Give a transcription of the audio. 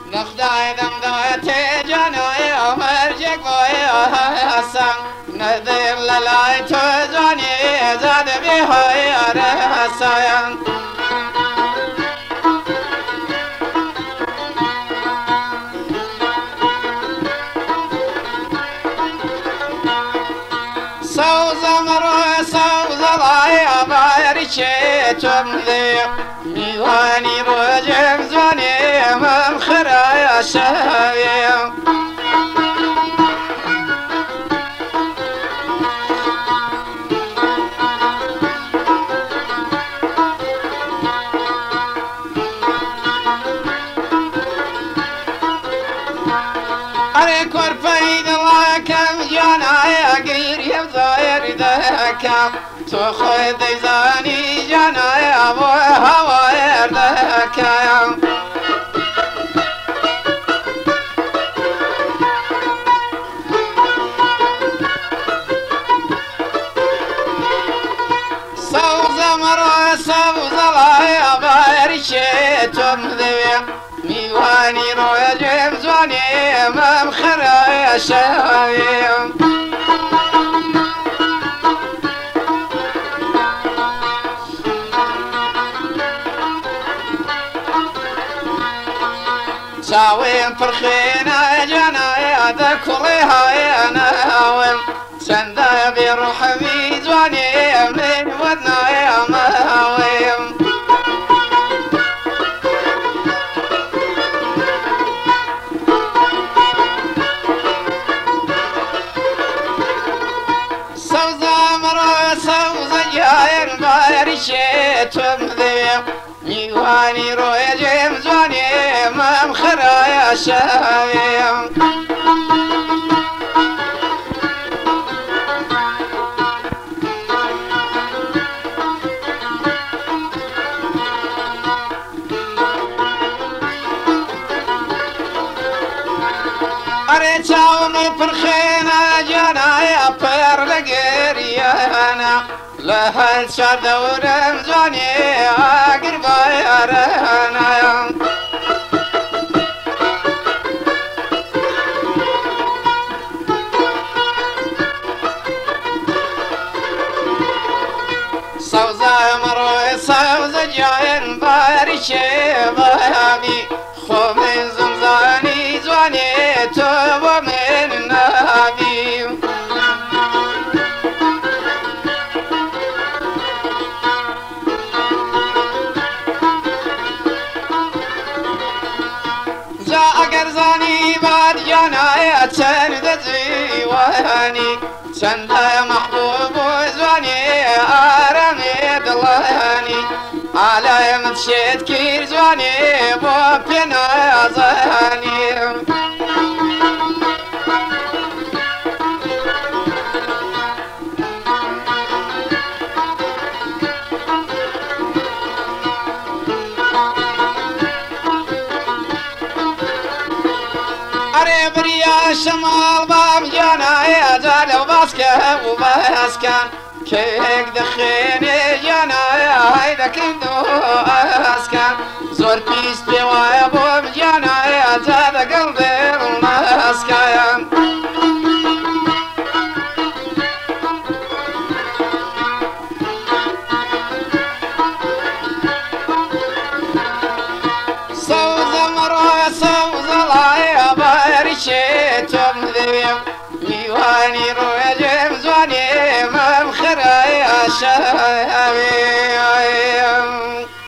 نخدای دم دایت جانای مرجک وای حسن ندیر للای تو جانی زاد بی های حسن سوز مرو سوز لای آباری چه تملی میوانی رو جمزانی من خرای شویم اره کرپی دلاکم جانای اگیر یبزایر دکم تو خود دیزانی جانای ابو هوایر دکم سوز مرو سوز لای ابایر چه تم دویم میوانی روی جمزوانی ممخرای شویم ساویم فرخینا جنای دکلی های ناویم سنده بی روحمی زوانی من ودنای ماویم جایر بایر شتم ذیم میوانی روی جمزانی ممخرای شویم اره چاومی پرخینا جانای پر لگریانا لهل شار دورم زوانی آگر بایرانا سوزا مروی سوزا جاین باریشه بابی خوب من زمزانی زوانی تو و من نبی اگر زانی باد جانای چند زیوانی چند محبوب و زوانی آرامی دلانی علای متشید کیر زوانی با پینا زانی اره بریا شمال بام جانای ازال و باسکه و باسکن که یک دخینی جانای های دکن دو اسکن زور پیس بیوای بام جانای ازال قلبی ماسکن شتم ذویم میوانی روی جمزوانی ممخرای شویم